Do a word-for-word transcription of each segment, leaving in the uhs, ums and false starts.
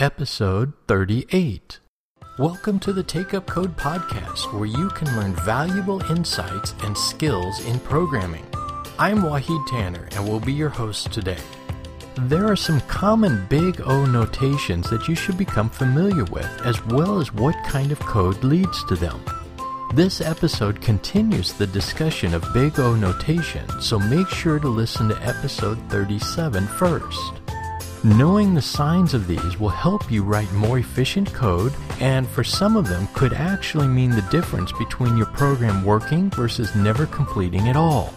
episode thirty-eight. Welcome to the Take Up Code podcast, where you can learn valuable insights and skills in programming. I'm Wahid Tanner and will be your host today. There are some common Big O notations that you should become familiar with, as well as what kind of code leads to them. This episode continues the discussion of Big O notation, so make sure to listen to episode thirty-seven first. Knowing the signs of these will help you write more efficient code, and for some of them could actually mean the difference between your program working versus never completing at all.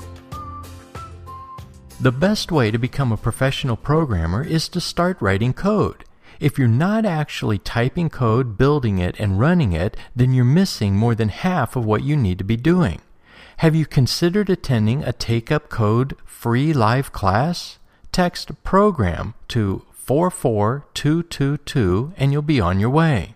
The best way to become a professional programmer is to start writing code. If you're not actually typing code, building it, and running it, then you're missing more than half of what you need to be doing. Have you considered attending a Take Up Code free live class? Text program to four four two two two and you'll be on your way.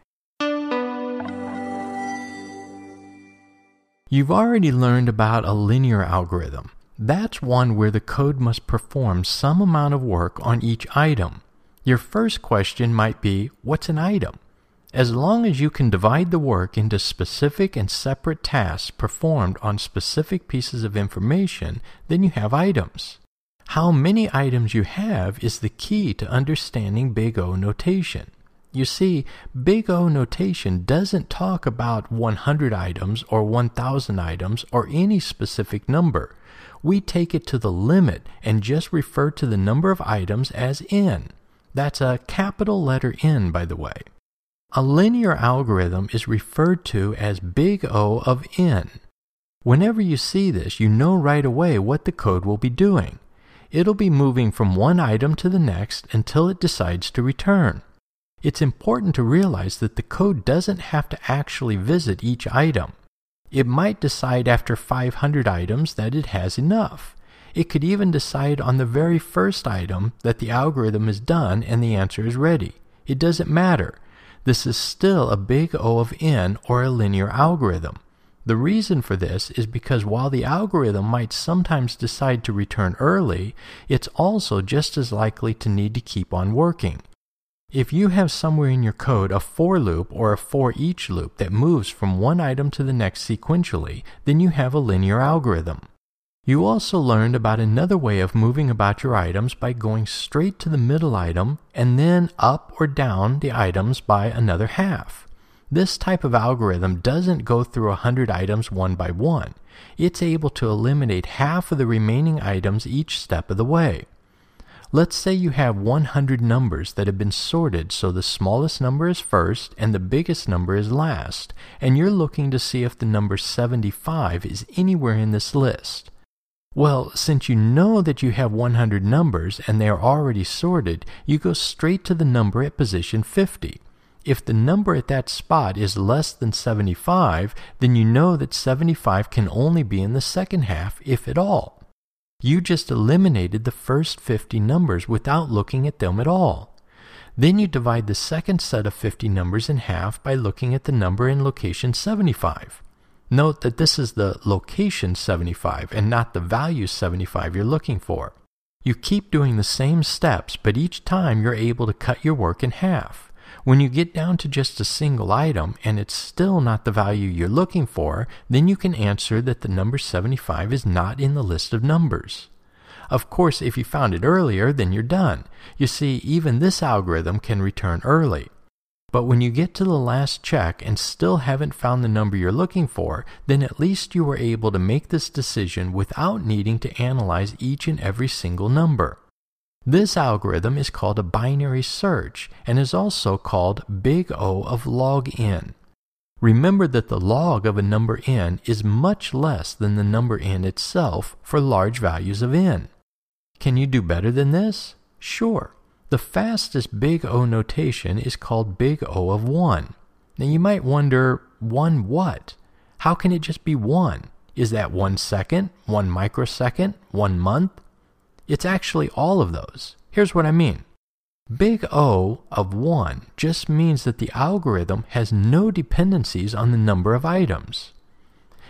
You've already learned about a linear algorithm. That's one where the code must perform some amount of work on each item. Your first question might be, what's an item? As long as you can divide the work into specific and separate tasks performed on specific pieces of information, then you have items. How many items you have is the key to understanding Big O notation. You see, Big O notation doesn't talk about one hundred items or one thousand items or any specific number. We take it to the limit and just refer to the number of items as n. That's a capital letter N, by the way. A linear algorithm is referred to as Big O of n. Whenever you see this, you know right away what the code will be doing. It'll be moving from one item to the next until it decides to return. It's important to realize that the code doesn't have to actually visit each item. It might decide after five hundred items that it has enough. It could even decide on the very first item that the algorithm is done and the answer is ready. It doesn't matter. This is still a Big O of n or a linear algorithm. The reason for this is because while the algorithm might sometimes decide to return early, it's also just as likely to need to keep on working. If you have somewhere in your code a for loop or a for each loop that moves from one item to the next sequentially, then you have a linear algorithm. You also learned about another way of moving about your items by going straight to the middle item and then up or down the items by another half. This type of algorithm doesn't go through one hundred items one by one. It's able to eliminate half of the remaining items each step of the way. Let's say you have one hundred numbers that have been sorted so the smallest number is first and the biggest number is last, and you're looking to see if the number seventy-five is anywhere in this list. Well, since you know that you have one hundred numbers and they are already sorted, you go straight to the number at position fifty. If the number at that spot is less than seventy-five, then you know that seventy-five can only be in the second half, if at all. You just eliminated the first fifty numbers without looking at them at all. Then you divide the second set of fifty numbers in half by looking at the number in location seventy-five. Note that this is the location seventy-five and not the value seventy-five you're looking for. You keep doing the same steps, but each time you're able to cut your work in half. When you get down to just a single item and it's still not the value you're looking for, then you can answer that the number seventy-five is not in the list of numbers. Of course, if you found it earlier, then you're done. You see, even this algorithm can return early. But when you get to the last check and still haven't found the number you're looking for, then at least you were able to make this decision without needing to analyze each and every single number. This algorithm is called a binary search and is also called Big O of log n. Remember that the log of a number n is much less than the number n itself for large values of n. Can you do better than this? Sure. The fastest Big O notation is called Big O of one. Now you might wonder, one what? How can it just be one? Is that one second, one microsecond, one month? It's actually all of those. Here's what I mean. Big O of one just means that the algorithm has no dependencies on the number of items.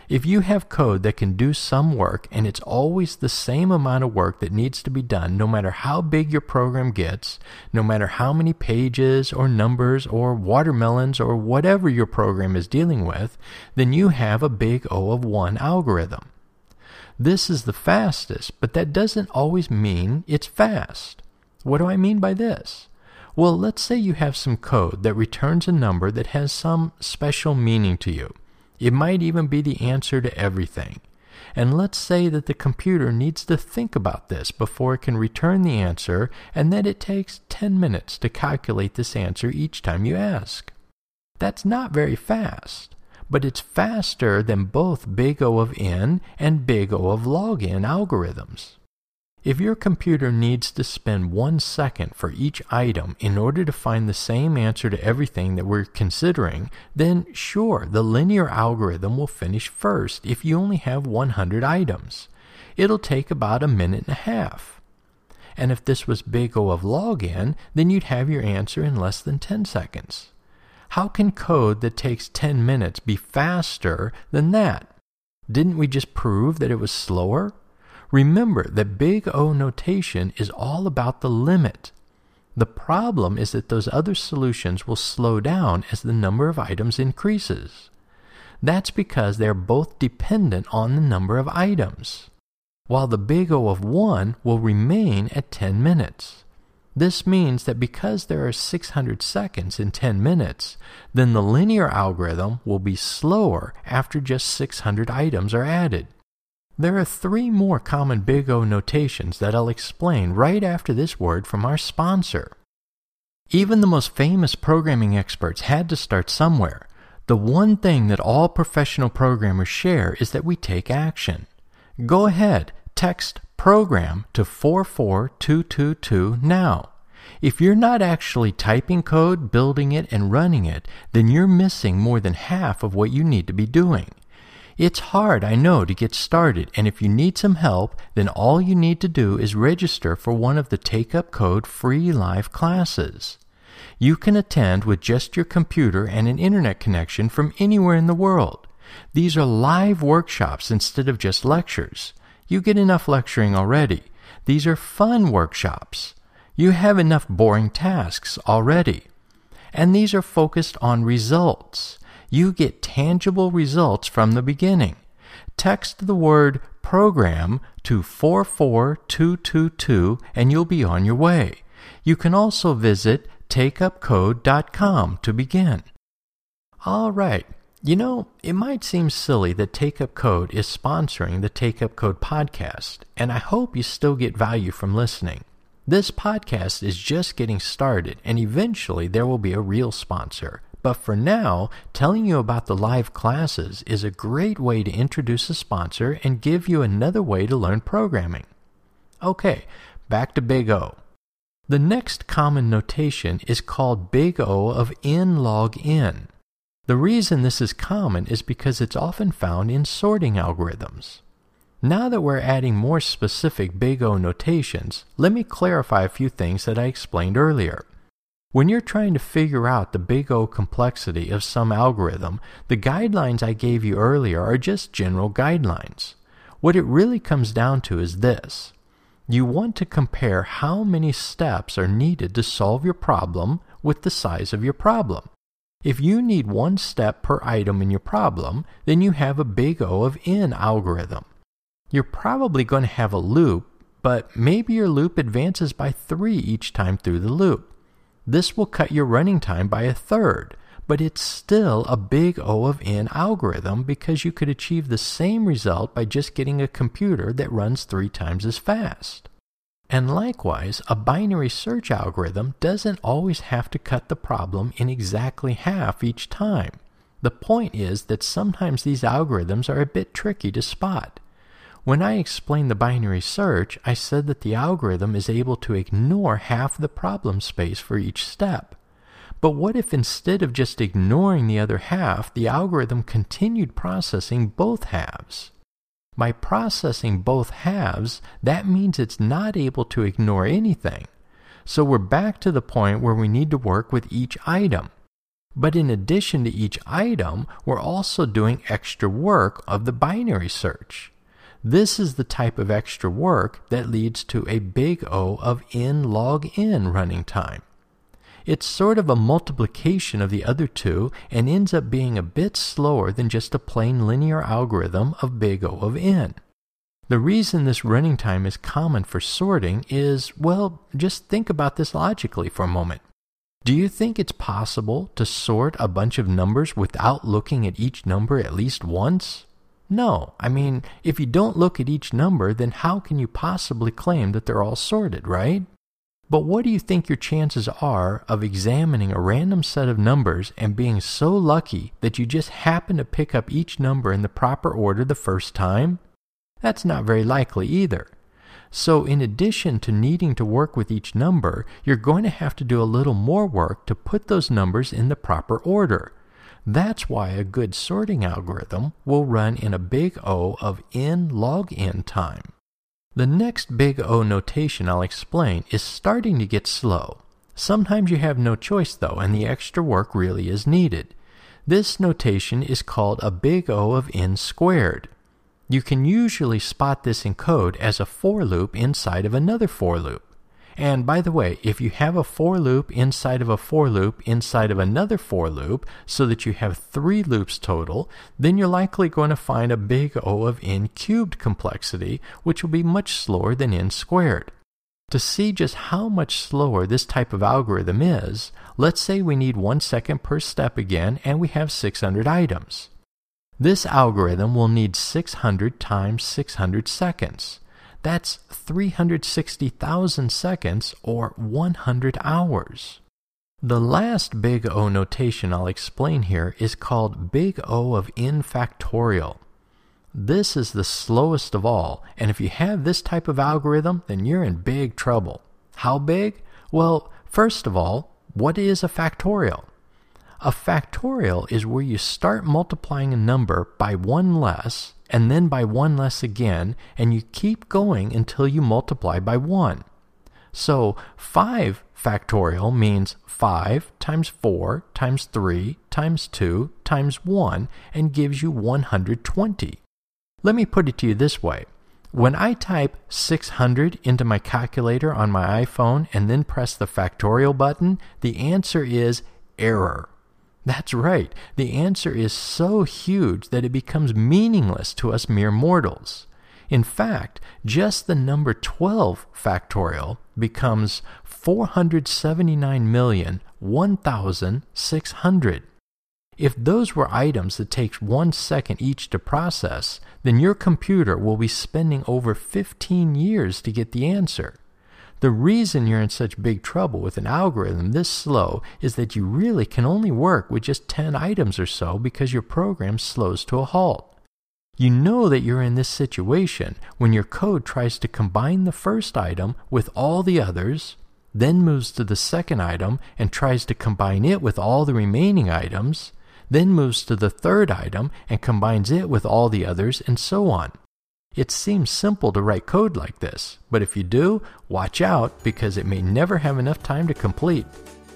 If you have code that can do some work and it's always the same amount of work that needs to be done, no matter how big your program gets, no matter how many pages or numbers or watermelons or whatever your program is dealing with, then you have a big O of one algorithm. This is the fastest, but that doesn't always mean it's fast. What do I mean by this? Well, let's say you have some code that returns a number that has some special meaning to you. It might even be the answer to everything. And let's say that the computer needs to think about this before it can return the answer, and that it takes ten minutes to calculate this answer each time you ask. That's not very fast, but it's faster than both big O of n and big O of log n algorithms. If your computer needs to spend one second for each item in order to find the same answer to everything that we're considering, then sure, the linear algorithm will finish first if you only have one hundred items. It'll take about a minute and a half. And if this was big O of log n, then you'd have your answer in less than ten seconds. How can code that takes ten minutes be faster than that? Didn't we just prove that it was slower? Remember that big O notation is all about the limit. The problem is that those other solutions will slow down as the number of items increases. That's because they're both dependent on the number of items, while the big O of one will remain at ten minutes. This means that because there are six hundred seconds in ten minutes, then the linear algorithm will be slower after just six hundred items are added. There are three more common big O notations that I'll explain right after this word from our sponsor. Even the most famous programming experts had to start somewhere. The one thing that all professional programmers share is that we take action. Go ahead, text program to four four two two two now. If you're not actually typing code, building it, and running it, then you're missing more than half of what you need to be doing. It's hard, I know, to get started, and if you need some help, then all you need to do is register for one of the Take Up Code free live classes. You can attend with just your computer and an internet connection from anywhere in the world. These are live workshops instead of just lectures. You get enough lecturing already. These are fun workshops. You have enough boring tasks already. And these are focused on results. You get tangible results from the beginning. Text the word program to four four two two two and you'll be on your way. You can also visit take up code dot com to begin. All right. You know, it might seem silly that Take Up Code is sponsoring the Take Up Code podcast, and I hope you still get value from listening. This podcast is just getting started, and eventually there will be a real sponsor. But for now, telling you about the live classes is a great way to introduce a sponsor and give you another way to learn programming. Okay, back to big O. The next common notation is called big O of n log n. The reason this is common is because it's often found in sorting algorithms. Now that we're adding more specific big O notations, let me clarify a few things that I explained earlier. When you're trying to figure out the big O complexity of some algorithm, the guidelines I gave you earlier are just general guidelines. What it really comes down to is this. You want to compare how many steps are needed to solve your problem with the size of your problem. If you need one step per item in your problem, then you have a big O of n algorithm. You're probably going to have a loop, but maybe your loop advances by three each time through the loop. This will cut your running time by a third, but it's still a big O of n algorithm because you could achieve the same result by just getting a computer that runs three times as fast. And likewise, a binary search algorithm doesn't always have to cut the problem in exactly half each time. The point is that sometimes these algorithms are a bit tricky to spot. When I explained the binary search, I said that the algorithm is able to ignore half the problem space for each step. But what if instead of just ignoring the other half, the algorithm continued processing both halves? By processing both halves, that means it's not able to ignore anything. So we're back to the point where we need to work with each item. But in addition to each item, we're also doing extra work of the binary search. This is the type of extra work that leads to a big O of n log n running time. It's sort of a multiplication of the other two and ends up being a bit slower than just a plain linear algorithm of big O of n. The reason this running time is common for sorting is, well, just think about this logically for a moment. Do you think it's possible to sort a bunch of numbers without looking at each number at least once? No. I mean, if you don't look at each number, then how can you possibly claim that they're all sorted, right? But what do you think your chances are of examining a random set of numbers and being so lucky that you just happen to pick up each number in the proper order the first time? That's not very likely either. So in addition to needing to work with each number, you're going to have to do a little more work to put those numbers in the proper order. That's why a good sorting algorithm will run in a big O of n log n time. The next big O notation I'll explain is starting to get slow. Sometimes you have no choice though, and the extra work really is needed. This notation is called a big O of n squared. You can usually spot this in code as a for loop inside of another for loop. And by the way, if you have a for loop inside of a for loop inside of another for loop so that you have three loops total, then you're likely going to find a big O of n cubed complexity, which will be much slower than n squared. To see just how much slower this type of algorithm is, let's say we need one second per step again and we have six hundred items. This algorithm will need six hundred times six hundred seconds. That's three hundred sixty thousand seconds or one hundred hours. The last big O notation I'll explain here is called big O of n factorial. This is the slowest of all, and if you have this type of algorithm, then you're in big trouble. How big? Well, first of all, what is a factorial? A factorial is where you start multiplying a number by one less, and then by one less again, and you keep going until you multiply by one. So five factorial means five times four times three times two times one, and gives you one hundred twenty. Let me put it to you this way. When I type six hundred into my calculator on my iPhone and then press the factorial button, the answer is error. That's right, the answer is so huge that it becomes meaningless to us mere mortals. In fact, just the number twelve factorial becomes four hundred seventy-nine million one thousand six hundred. If those were items that takes one second each to process, then your computer will be spending over fifteen years to get the answer. The reason you're in such big trouble with an algorithm this slow is that you really can only work with just ten items or so because your program slows to a halt. You know that you're in this situation when your code tries to combine the first item with all the others, then moves to the second item and tries to combine it with all the remaining items, then moves to the third item and combines it with all the others, and so on. It seems simple to write code like this, but if you do, watch out because it may never have enough time to complete.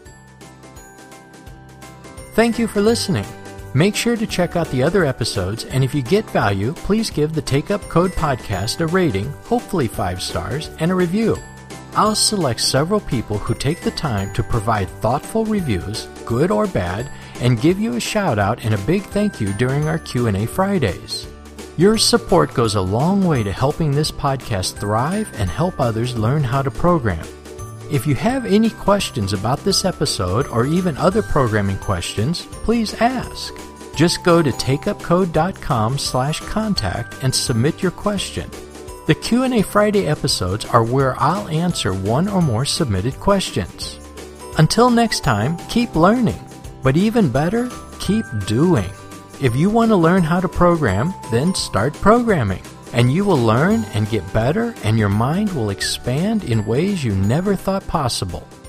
Thank you for listening. Make sure to check out the other episodes, and if you get value, please give the Take Up Code podcast a rating, hopefully five stars, and a review. I'll select several people who take the time to provide thoughtful reviews, good or bad, and give you a shout out and a big thank you during our Q and A Fridays. Your support goes a long way to helping this podcast thrive and help others learn how to program. If you have any questions about this episode or even other programming questions, please ask. Just go to takeupcode.com slash contact and submit your question. The Q and A Friday episodes are where I'll answer one or more submitted questions. Until next time, keep learning, but even better, keep doing. If you want to learn how to program, then start programming, and you will learn and get better, and your mind will expand in ways you never thought possible.